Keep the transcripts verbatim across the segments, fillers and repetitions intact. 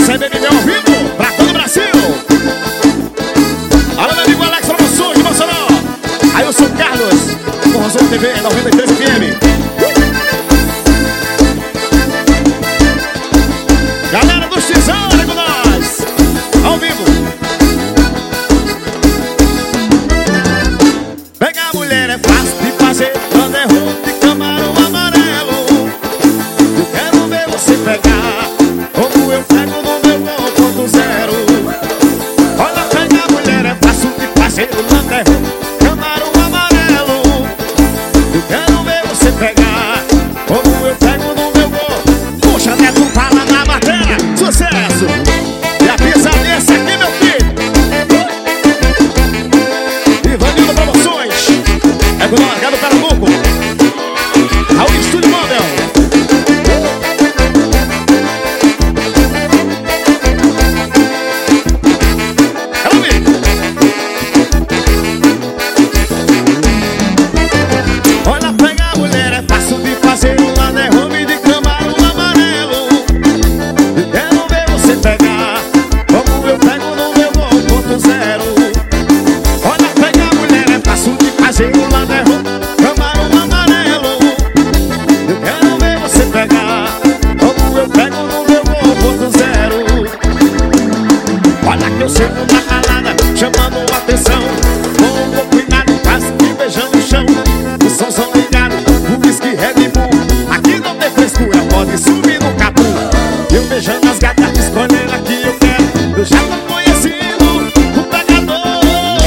C B M ao vivo pra todo o Brasil. Alô, meu amigo Alex Promoções de Mossoró. Aí eu sou o Carlos, com Rosão T V noventa e três F M. Galera do Xizão, olha com nós, ao vivo. Pegar mulher é fácil de fazer, quando é ruim de camarão amarelo. Eu quero ver você pegar, como eu pego no meu um ponto zero. Olha, pegar mulher é fácil de fazer, quando é ruim de camarão amarelo. Eu quero ver você pegar, como eu pego no meu um. Puxa, Neto, fala na matéria, sucesso! E a pisadinha essa aqui, meu filho. Ivanildo Promoções, é do Largado Pernambuco, ao Estúdio Model. Ela vem. Olha, pegar mulher é fácil de fazer, um lado é home de camarão amarelo. Eu quero ver você pegar, como eu pego no meu um ponto zero. Olha, pegar mulher é fácil de fazer, um lado é home camarão amarelo. Eu quero ver você pegar, como eu pego no meu um ponto zero. Olha que eu chego na calada, chamando a atenção, com um cuidado, quase me beijando no chão. O som são ligado, o whisky Red Bull. Aqui não tem frescura, pode subir no capu. Eu beijando as gatas, escolhendo a que eu quero. Eu já tô conhecendo o pegador.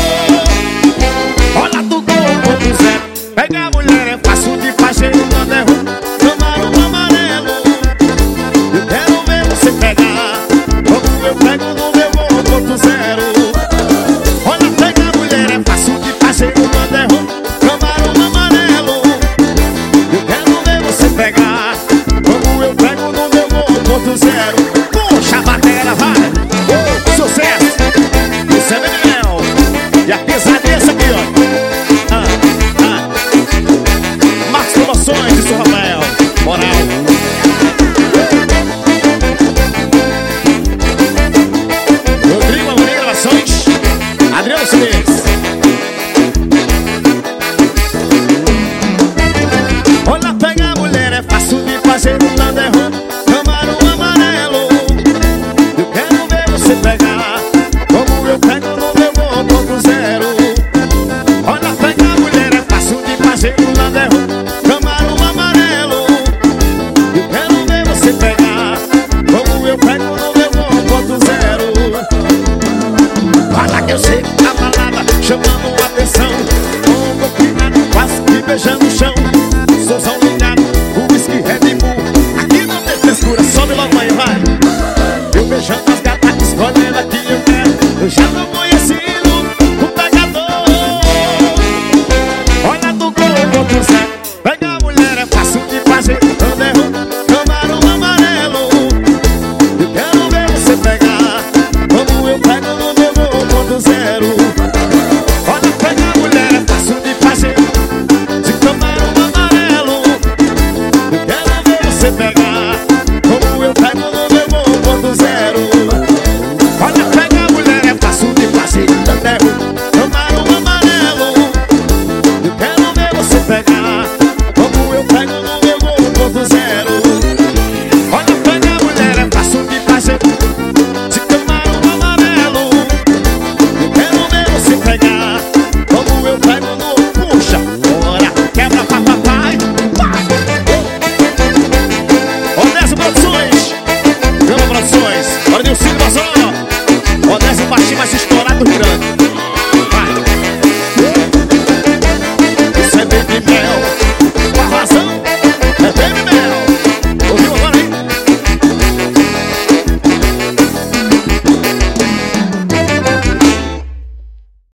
Olha tudo um ponto zero. Pegar mulher é fácil de fazer, quando é ruim camarão amarelo. Eu quero ver você pegar, como eu pego no meu um ponto zero. Olha, pegar mulher é fácil de fazer, quando é ruim camarão amarelo. Eu quero ver você pegar, como eu pego no meu um ponto zero. Puxa a bateria, vai! Uh, sucesso! Isso é Benel. E a pisadinha essa aqui, ó. Ah, ah. Marcos Promoções de São Rafael. Moral. Rodrigo Amorim Gravações. Adriano Silês. Olha, pegar mulher é fácil de fazer, um lado é ruim camarão amarelo. Eu quero ver você pegar, como eu pego no meu um ponto zero. Olha, pegar mulher é fácil de fazer, um lado é ruim camarão amarelo. Eu quero ver você pegar, como eu pego no meu um ponto zero. Olha que eu chego na balada, chamando a atenção, com um cuidado, quase que beijando o chão. Souzão ligado, o whisky Red Bull. Aqui não tem frescura, sobe logo aí, vai. Eu beijando as gatas, escolhendo a que eu quero. Eu já tô conhecendo o pegador. Olha do gol, ponto zero. Pegar mulher é fácil de fazer, quando é ruim camarão amarelo. Eu quero ver você pegar, como eu pego no meu um ponto zero. Olha, pegar mulher é fácil de fazer, de camarão amarelo. Eu quero ver você pegar.